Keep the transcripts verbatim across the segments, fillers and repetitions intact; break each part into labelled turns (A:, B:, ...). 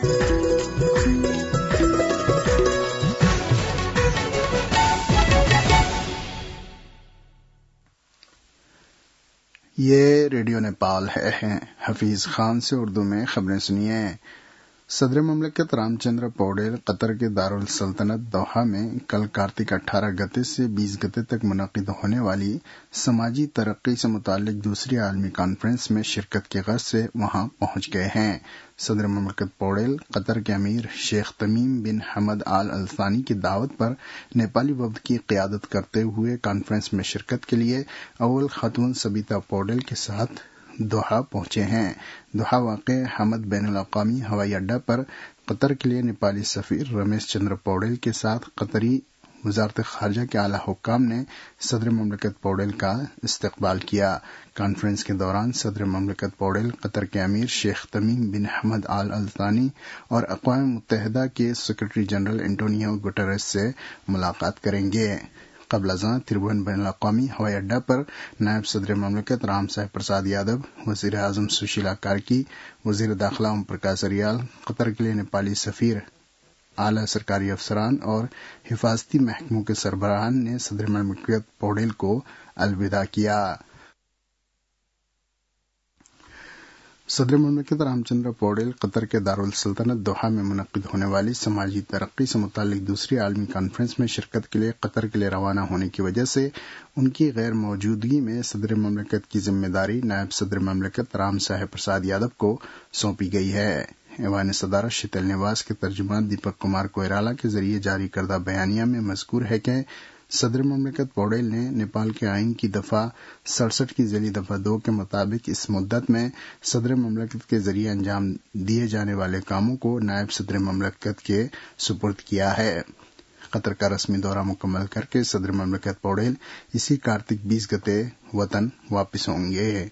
A: یہ ریڈیو نیپال ہے ہیں حفیظ خان سے اردو میں خبریں سنیے۔ صدر مملکت رام چندر پوڈیل قطر کے دارالسلطنت دوحہ میں کل کارتک اٹھارہ گتے سے بیس گتے تک منعقد ہونے والی سماجی ترقی سے متعلق دوسری عالمی کانفرنس میں شرکت کی غرض سے وہاں پہنچ گئے ہیں۔ صدر مملکت پوڈیل قطر کے امیر شیخ تمیم بن حمد آل الثانی کی دعوت پر نیپالی وفد کی قیادت کرتے ہوئے کانفرنس میں شرکت کے لیے اول خاتون سبیتا پوڈیل کے ساتھ دوحہ پہنچے ہیں۔ دوحہ واقع حمد بین الاقوامی ہوائی اڈہ پر قطر کے لیے نیپالی سفیر رمیش چندر پوڈیل کے ساتھ قطری وزارت خارجہ کے اعلیٰ حکام نے صدر مملکت پوڈیل کا استقبال کیا۔ کانفرنس کے دوران صدر مملکت پوڈیل قطر کے امیر شیخ تمیم بن حمد آل الثانی اور اقوام متحدہ کے سیکرٹری جنرل انٹونیو گٹریس سے ملاقات کریں گے۔ قبل ازاں تریبون بین الاقوامی ہوائی اڈہ پر نائب صدر مملکت رام صاحب پرساد یادو، وزیر اعظم سشیلا کارکی، وزیر داخلہ اوم پرکاش اریال، قطر کے لیے نیپالی سفیر، اعلیٰ سرکاری افسران اور حفاظتی محکموں کے سربراہان نے صدر مملکت پوڈیل کو الوداع کیا۔ صدر مملکت رام چندر پوڈیل قطر کے دارالسلطنت دوحہ میں منعقد ہونے والی سماجی ترقی سے متعلق دوسری عالمی کانفرنس میں شرکت کے لیے قطر کے لیے روانہ ہونے کی وجہ سے ان کی غیر موجودگی میں صدر مملکت کی ذمہ داری نائب صدر مملکت رام صاحب پرساد یادو کو سونپی گئی ہے۔ ایوان صدارت شیتل نواس کے ترجمان دیپک کمار کوئرالا کے ذریعے جاری کردہ بیانیہ میں مذکور ہے کہ صدر مملکت پوڈیل نے نیپال کے آئین کی دفعہ سڑسٹھ کی ذیلی دفعہ دو کے مطابق اس مدت میں صدر مملکت کے ذریعے انجام دیے جانے والے کاموں کو نائب صدر مملکت کے سپرد کیا ہے۔ قطر کا رسمی دورہ مکمل کر کے صدر مملکت پوڈیل اسی کارتک بیس گتے وطن واپس ہوں گے۔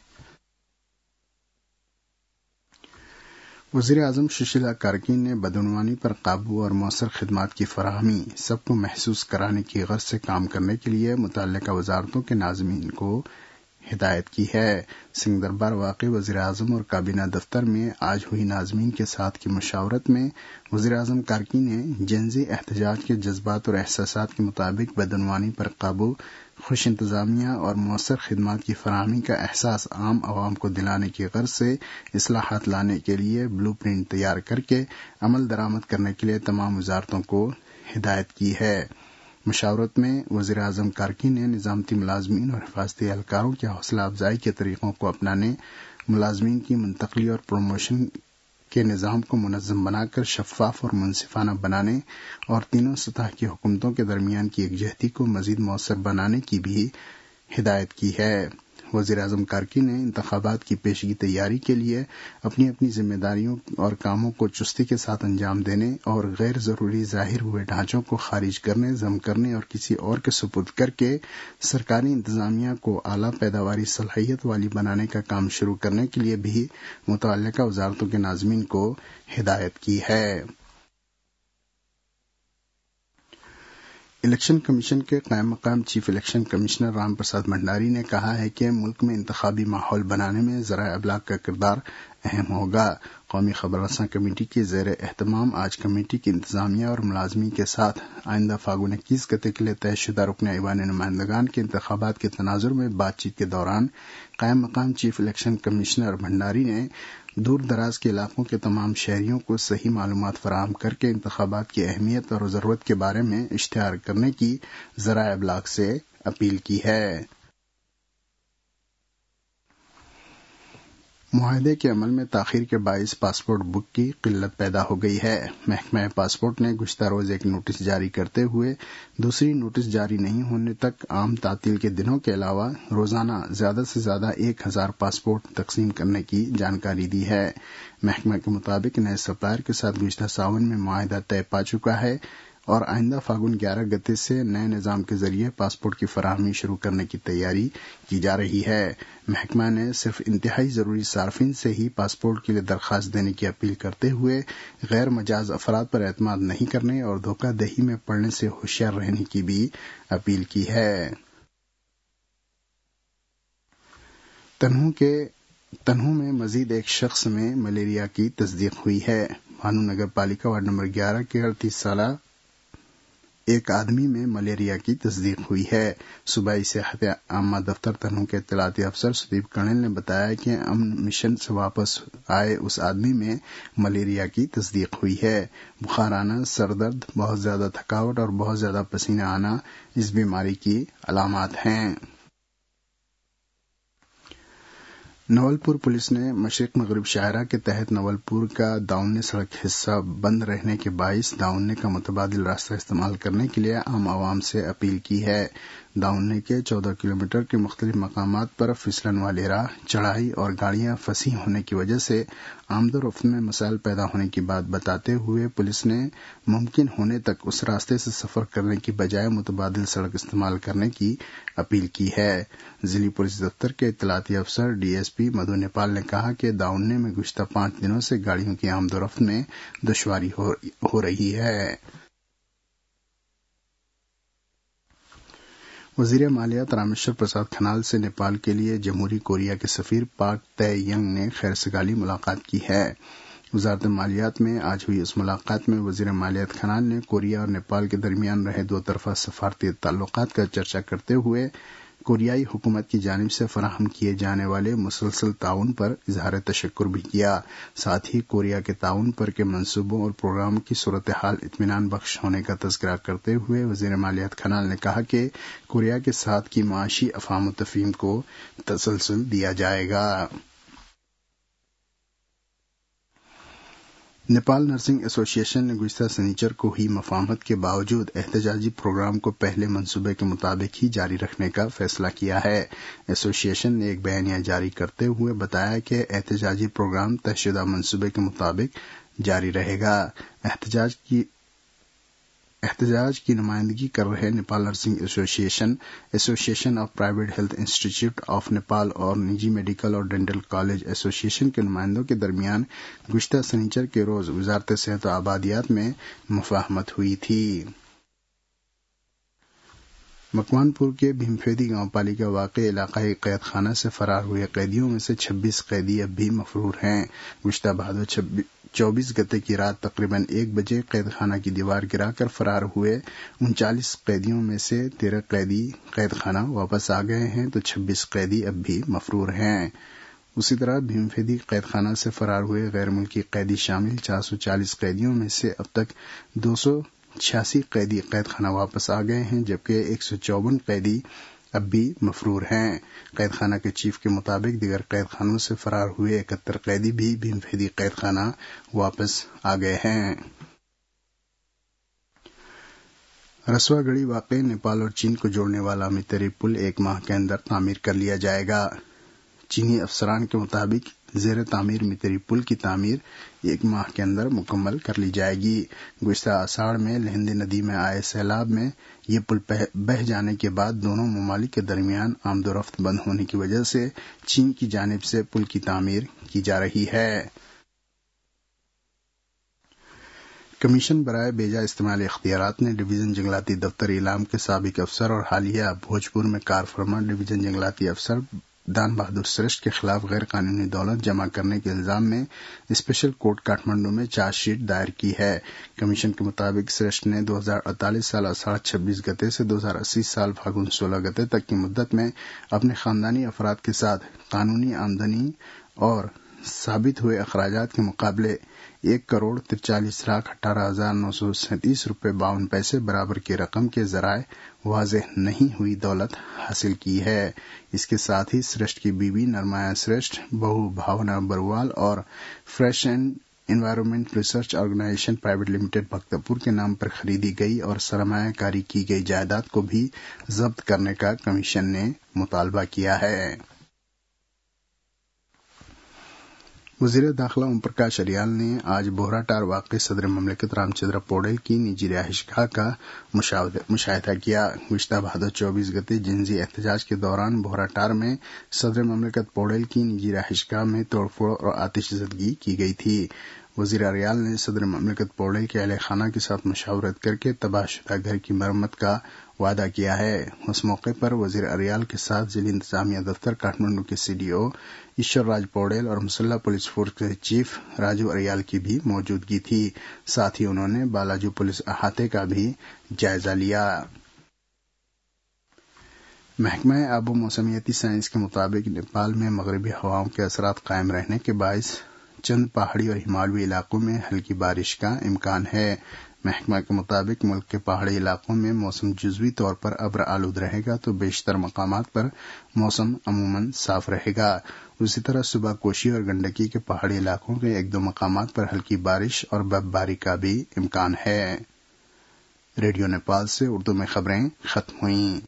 A: وزیر اعظم سشیلا کارکی نے بدعنوانی پر قابو اور مؤثر خدمات کی فراہمی سب کو محسوس کرانے کی غرض سے کام کرنے کے لیے متعلقہ وزارتوں کے ناظمین کو ہدایت کی ہے۔ سنگھ دربار واقع وزیر اعظم اور کابینہ دفتر میں آج ہوئی ناظمین کے ساتھ کی مشاورت میں وزیر اعظم کارکی نے جنزی احتجاج کے جذبات اور احساسات کے مطابق بدعنوانی پر قابو، خوش انتظامیہ اور مؤثر خدمات کی فراہمی کا احساس عام عوام کو دلانے کی غرض سے اصلاحات لانے کے لیے بلو پرنٹ تیار کر کے عمل درآمد کرنے کے لیے تمام وزارتوں کو ہدایت کی ہے۔ مشاورت میں وزیر اعظم کارکی نے نظامتی ملازمین اور حفاظتی اہلکاروں کی حوصلہ افزائی کے طریقوں کو اپنانے، ملازمین کی منتقلی اور پروموشن کے نظام کو منظم بنا کر شفاف اور منصفانہ بنانے اور تینوں سطح کی حکومتوں کے درمیان کی یکجہتی کو مزید مؤثر بنانے کی بھی ہدایت کی ہے۔ وزیر اعظم کارکی نے انتخابات کی پیشگی تیاری کے لیے اپنی اپنی ذمہ داریوں اور کاموں کو چستی کے ساتھ انجام دینے اور غیر ضروری ظاہر ہوئے ڈھانچوں کو خارج کرنے، ضم کرنے اور کسی اور کے سپرد کر کے سرکاری انتظامیہ کو اعلیٰ پیداواری صلاحیت والی بنانے کا کام شروع کرنے کے لیے بھی متعلقہ وزارتوں کے ناظمین کو ہدایت کی ہے۔ الیکشن کمیشن کے قائم مقام chief election commissioner Ram Prasad Bhandari نے کہا ہے کہ ملک میں انتخابی ماحول بنانے میں ذرائع ابلاغ کا کردار اہم ہوگا۔ قومی خبر رساں کمیٹی کے زیر اہتمام آج کمیٹی کی انتظامیہ اور ملازمین کے ساتھ آئندہ فاگن اکیس گتے کے لیے طے شدہ رکن ایوان نمائندگان کے انتخابات کے تناظر میں بات چیت کے دوران قائم مقام چیف الیکشن کمشنر بھنڈاری نے دور دراز کے علاقوں کے تمام شہریوں کو صحیح معلومات فراہم کر کے انتخابات کی اہمیت اور ضرورت کے بارے میں اشتہار کرنے کی ذرائع ابلاغ سے اپیل کی ہے۔ معاہدے کے عمل میں تاخیر کے باعث پاسپورٹ بک کی قلت پیدا ہو گئی ہے۔ محکمہ پاسپورٹ نے گزشتہ روز ایک نوٹس جاری کرتے ہوئے دوسری نوٹس جاری نہیں ہونے تک عام تعطیل کے دنوں کے علاوہ روزانہ زیادہ سے زیادہ ایک ہزار پاسپورٹ تقسیم کرنے کی جانکاری دی ہے۔ محکمہ کے مطابق نئے سپلائر کے ساتھ گزشتہ ساون میں معاہدہ طے پا چکا ہے اور آئندہ فاگن گیارہ گتے سے نئے نظام کے ذریعے پاسپورٹ کی فراہمی شروع کرنے کی تیاری کی جا رہی ہے۔ محکمہ نے صرف انتہائی ضروری صارفین سے ہی پاسپورٹ کے لیے درخواست دینے کی اپیل کرتے ہوئے غیر مجاز افراد پر اعتماد نہیں کرنے اور دھوکہ دہی میں پڑنے سے ہوشیار رہنے کی بھی اپیل کی ہے۔ تنہوں کے تنہوں میں مزید ایک شخص میں ملیریا کی تصدیق ہوئی ہے۔ भानु नगर पालिका वार्ड नंबर ग्यारह के अड़तीस साल एक आदमी में मलेरिया की तस्दीक हुई है। सूबाई सेहत आमा दफ्तर तनहू के इत्तलाती अफसर सुदीप कर्नल ने बताया कि अमन मिशन से वापस आए उस आदमी में मलेरिया की तस्दीक हुई है। बुखार आना, सरदर्द, बहुत ज्यादा थकावट और बहुत ज्यादा पसीना आना इस बीमारी की अलामात हैं। नवलपुर पुलिस ने मशरिक मगरिब शाहरा के तहत नवलपुर का दाउन्ने सड़क हिस्सा बंद रहने के बाइस दाउन्ने का मुतबादिल रास्ता इस्तेमाल करने के लिए आम आवाम से अपील की है। दाउन्ने के चौदह किलोमीटर के मुख्तलिफ मकामात पर फिसलन वाली राह, चढ़ाई और गाड़ियां फंसी होने की वजह से आमदोरफ्त में मसाइल पैदा होने की बात बताते हुए पुलिस ने मुमकिन होने तक उस रास्ते से सफर करने की बजाय मुतबादिल सड़क इस्तेमाल करने की अपील की है। जिली पुलिस दफ्तर के इत्तलाती अफसर डीएसपी मधु नेपाल ने कहा कि दाउन्ने में गुज़िश्ता पांच दिनों से गाड़ियों की आमदोरफ्त में दुश्वारी हो, हो रही है। वजीर मालियात रामेश्वर प्रसाद खनाल से नेपाल के लिए जमहूरी कोरिया के सफीर पाक तय यंग ने खैर सगाली मुलाकात की है। वजारत मालियात में आज हुई इस मुलाकात में वजीर मालियात खनाल ने कोरिया और नेपाल के दरमियान रहे दो तरफा सफारती ताल्लुकात का चर्चा करते हुए कोरियाई हुकूमत की जानिब से फराहम किए जाने वाले मुसलसल ताउन पर इजहार तशक्कुर भी किया। साथ ही कोरिया के ताउन पर के मंसूबों और प्रोग्राम की सूरत हाल इत्मीनान बख्श होने का तज़किरा करते हुए वज़ीर मालियात खनाल ने कहा कि कोरिया के साथ की माशी अफ़ाम तफ़हीम को तसलसल दिया जाएगा। नेपाल नर्सिंग एसोसिएशन ने गुज़िश्ता शनिचर को हुई मफाहमत के बावजूद एहतजाजी प्रोग्राम को पहले मंसूबे के मुताबिक ही जारी रखने का फैसला किया है। एसोसिएशन ने एक बयानिया जारी करते हुए बताया कि एहतजाजी प्रोग्राम तयशुदा मंसूबे के मुताबिक जारी रहेगा। एहतजाज की एहतजाज की नुमाइंदगी कर रहे Nepal nursing association, association of private health institute of Nepal और निजी मेडिकल और डेंटल कॉलेज एसोसिएशन के नुमाइंदों के दरमियान गुज़िश्ता शनिचर के रोज वजारत सेहत और आबादियात में मुफाहमत हुई थी। मकवानपुर के भीमफेदी गांव पालिका वाक़े इलाकाई कैद खाना से फरार हुए कैदियों में से छब्बीस कैदी अब भी मफरूर हैं। गुज़िश्ता भादो चौबीस गते की रात तकरीबन एक बजे कैद खाना की दीवार गिराकर फरार हुए उनचालीस कैदियों में से तेरह कैदी कैद खाना वापस आ गए हैं तो छब्बीस कैदी अब भी मफरूर हैं। उसी तरह भीमफेदी कैद खाना से फरार हुए गैर मुल्की कैदी शामिल चार सौ चालीस कैदियों में से अब तक दो सौ छियासी कैदी कैद खाना वापस आ गए हैं, जबकि एक सौ चौवन कैदी अब भी मफरूर हैं। कैद खाना के चीफ के मुताबिक दीगर कैद खानों से फरार हुए इकहत्तर कैदी भी भीमफेदी कैद खाना वापस आ गए हैं। रसवागढ़ी वाक़े नेपाल और चीन को जोड़ने वाला मितरी पुल एक माह के अंदर तामीर कर लिया जाएगा। चीनी अफसरान के मुताबिक ज़ेर तामीर मितरी पुल की तामीर एक माह के अंदर मुकम्मल कर ली जाएगी। गुज़िश्ता आषाढ़ में लहंदी नदी में आए सैलाब में ये पुल बह जाने के बाद दोनों ममालिक के दरमियान आमदोरफ्त बंद होने की वजह से चीन की जानिब से पुल की तामीर की जा रही है। कमीशन बराए बेजा इस्तेमाल इख्तियारात ने डिवीजन जंगलाती दफ्तर इलाम के साबिक अफसर और हालिया भोजपुर में कारफरमा डिवीजन जंगलाती अफसर दान बहादुर श्रेष्ठ के खिलाफ गैर कानूनी दौलत जमा करने के इल्जाम में स्पेशल कोर्ट काठमांडू में चार्जशीट दायर की है। कमीशन के मुताबिक श्रेष्ठ ने दो हजार अड़तालीस साल आषाढ़ छब्बीस गते से दो हजार अस्सी साल फागुन सोलह गते तक की मुद्दत में अपने खानदानी अफराद के साथ कानूनी आमदनी और साबित हुए अखराजात के मुकाबले एक करोड़ तिरचालीस लाख अठारह हजार नौ सौ सैंतीस रूपये बावन पैसे बराबर की रकम के जराए वाज़ेह नहीं हुई दौलत हासिल की है। इसके साथ ही श्रेष्ठ की बीवी नरमाया श्रेष्ठ, बहू भावना बरवाल और fresh and environment research organisation private limited Bhaktapur के नाम पर खरीदी गई और सरमायाकारी की गई जायदाद को भी जब्त करने का कमीशन ने मुतालबा किया है। वज़ीर दाखिला ओम प्रकाश अरियाल ने आज बोहराटार वाक़े सदर ममलिकत रामचंद्र पौडेल की निजी रिहाइशगाह का मुशाहिदा किया। गुज़िश्ता भादो चौबीस गते जिंजी एहतजाज के दौरान बोहराटार में सदर ममलिकत पौडेल की निजी रिहाइशगाह में तोड़फोड़ और आतिशज़दगी की गई थी। وزیر اریال نے صدر مملکت پوڑیل کے اہل خانہ کے ساتھ مشاورت کر کے تباہ شدہ گھر کی مرمت کا وعدہ کیا ہے۔ اس موقع پر وزیر اریال کے ساتھ ضلع انتظامیہ دفتر کاٹھمنڈو کے سی ڈی او ایشور راج پوڑیل اور مسلح پولیس فورس کے چیف راجو اریال کی بھی موجودگی تھی۔ ساتھ ہی انہوں نے بالاجو پولیس احاطے کا بھی جائزہ لیا۔ محکمہ آب و موسمیاتی سائنس کے مطابق نیپال میں مغربی ہواؤں کے اثرات قائم رہنے کے باعث چند پہاڑی اور ہمالیائی علاقوں میں ہلکی بارش کا امکان ہے۔ محکمہ کے مطابق ملک کے پہاڑی علاقوں میں موسم جزوی طور پر ابر آلود رہے گا تو بیشتر مقامات پر موسم عموماً صاف رہے گا۔ اسی طرح صبح کوشی اور گنڈکی کے پہاڑی علاقوں کے ایک دو مقامات پر ہلکی بارش اور برف باری کا بھی امکان ہے۔ ریڈیو نیپال سے اردو میں خبریں ختم ہوئیں۔